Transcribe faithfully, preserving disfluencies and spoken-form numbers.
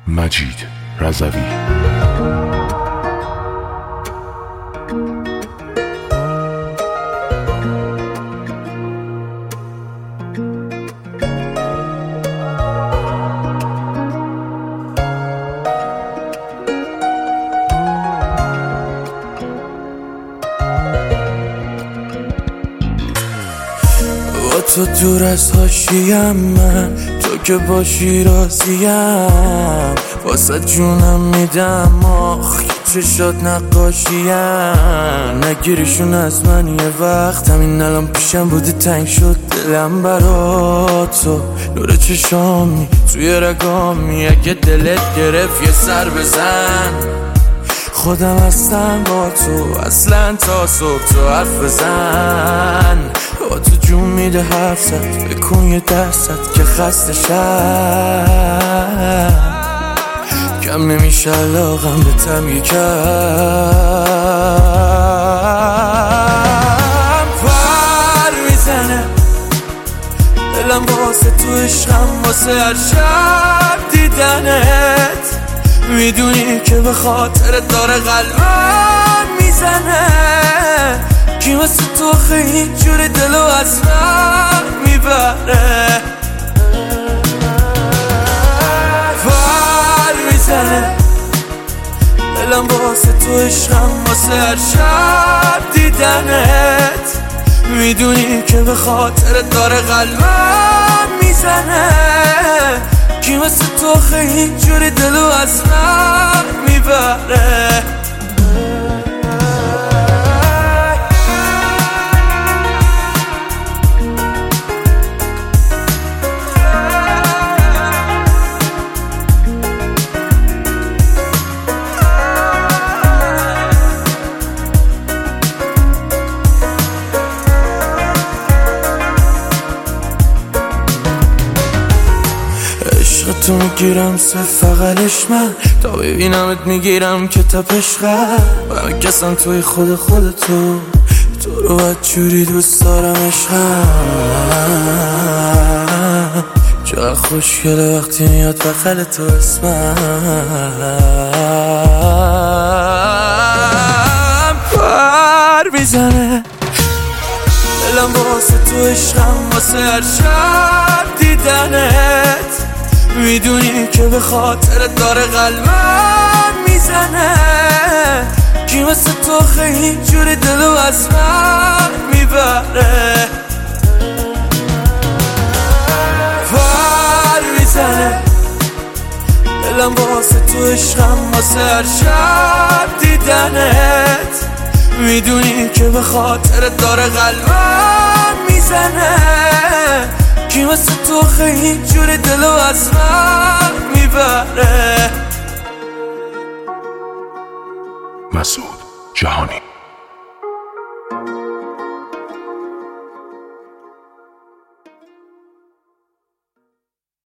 مجید رضوی. با تو دور از حاشیم، من تو که باشی راضیم، واسه جونم میدم آخ چشات نقاشیم. نگیریشون از من یه وقت، همین الان پیشم بودی تنگ شد دلم برا تو. نور چشامی توی رگامی، اگه دلت گرفت یه سر بزن. خودم هستم با تو اصلا تا صبح، تو حرف بزن. با تو جون میده حرف زد، بکن یه درصد که خسته شم. کم نمیشه علاقم به تم یکم. پر میزنه دلم واسه تو، عشقم واسه هر شب دیدنت. میدونی که به خاطر داره قلبم میزنه. کی واسه تو خیلی جوری دلو از من میبره. پر میزنه دلم واسه تو، عشقم واسه هر شب دیدنت. میدونی که به خاطر داره قلبم میزنه. کی واسه تو خیلی جوری دلو از من میبره. تو میگیرم سه فقلش من، تا ببینمت میگیرم که تپش قلب. و میکسم توی خود خودتو، تو رو باید جوری دوست دارم عشقم. چقدر خوشگله وقتی میاد بغل تو اسمم. پر میزنه دلم واسه تو، عشقم واسه هر شب دیدنت. میدونی که به خاطر داره قلبم میزنه. کی واسه تو خیلی جوری دلو از من میبره. پر میزنه دلم واسه تو، عشقم واسه هر شب دیدنت. میدونی که به خاطر داره قلبم میزنه. کی واسه تو خیلی جوری دلو از من میبره. مسعود جهانی.